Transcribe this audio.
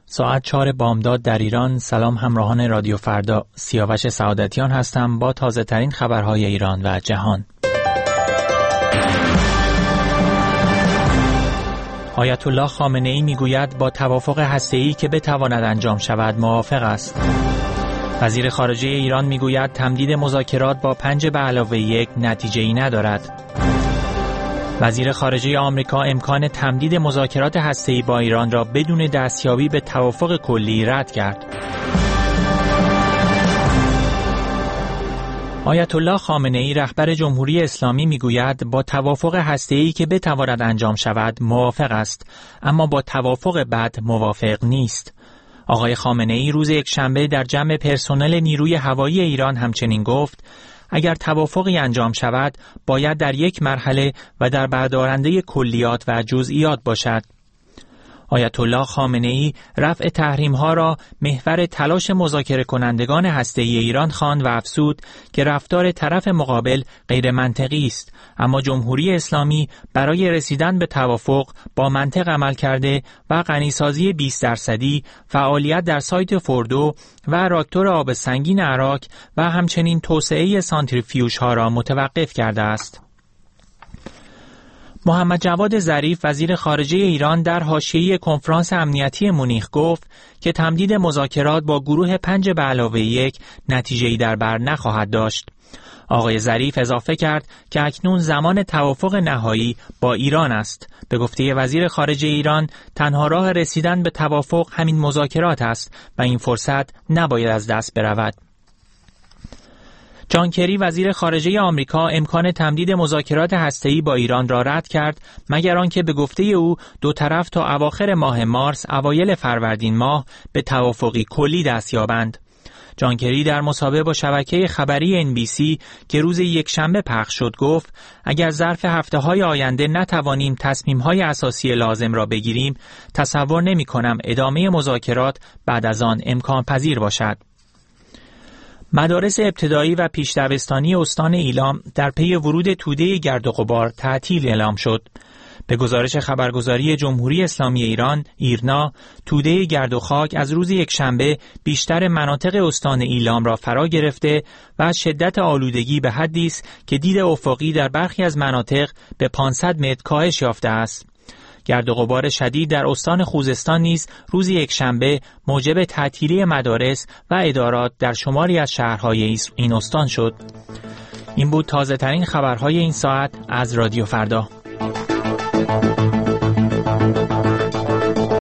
ساعت 4 بامداد در ایران. سلام همراهان رادیو فردا، سیاوش سعادتیان هستم با تازه ترین خبرهای ایران و جهان. آیت الله خامنه‌ای میگوید با توافق هسته‌ای که بتواند انجام شود موافق است. وزیر خارجه ایران میگوید تمدید مذاکرات با 5+1 نتیجه‌ای ندارد. وزیر خارجه آمریکا امکان تمدید مذاکرات هسته‌ای با ایران را بدون دستیابی به توافق کلی رد کرد. آیت الله خامنه‌ای رهبر جمهوری اسلامی میگوید با توافق هسته‌ای که بتواند انجام شود موافق است، اما با توافق بعد موافق نیست. آقای خامنه‌ای روز یکشنبه در جمع پرسنل نیروی هوایی ایران همچنین گفت اگر توافقی انجام شود باید در یک مرحله و در بردارنده کلیات و جزئیات باشد. آیت الله خامنه‌ای رفع تحریم‌ها را محور تلاش مذاکره کنندگان هسته‌ای ایران خواند و افزود که رفتار طرف مقابل غیر منطقی است، اما جمهوری اسلامی برای رسیدن به توافق با منطق عمل کرده و غنیسازی 20%، فعالیت در سایت فوردو و راکتور آب سنگین عراق و همچنین توسعه سانتریفیوژها را متوقف کرده است. محمد جواد ظریف وزیر خارجه ایران در حاشیه کنفرانس امنیتی مونیخ گفت که تمدید مذاکرات با گروه 5+1 نتیجه‌ای در بر نخواهد داشت. آقای ظریف اضافه کرد که اکنون زمان توافق نهایی با ایران است. به گفته وزیر خارجه ایران تنها راه رسیدن به توافق همین مذاکرات است و این فرصت نباید از دست برود. جان کری وزیر خارجه آمریکا امکان تمدید مذاکرات هسته‌ای با ایران را رد کرد مگر آنکه به گفته او دو طرف تا اواخر ماه مارس اوایل فروردین ماه به توافقی کلی دست یابند. جان کری در مصاحبه با شبکه خبری NBC که روز یکشنبه پخش شد گفت اگر ظرف هفته‌های آینده نتوانیم تصمیم‌های اساسی لازم را بگیریم تصور نمی‌کنم ادامه مذاکرات بعد از آن امکان پذیر باشد. مدارس ابتدایی و پیش دبستانی استان ایلام در پی ورود توده گرد و غبار تعطیل اعلام شد. به گزارش خبرگزاری جمهوری اسلامی ایران ایرنا، توده گرد و خاک از روز یکشنبه بیشتر مناطق استان ایلام را فرا گرفته و از شدت آلودگی به حدی است که دید افقی در برخی از مناطق به 500 متر کاهش یافته است. گرد و غبار شدید در استان خوزستان نیز روز یکشنبه موجب تعطیلی مدارس و ادارات در شماری از شهرهای این استان شد. این بود تازه ترین خبرهای این ساعت از رادیو فردا.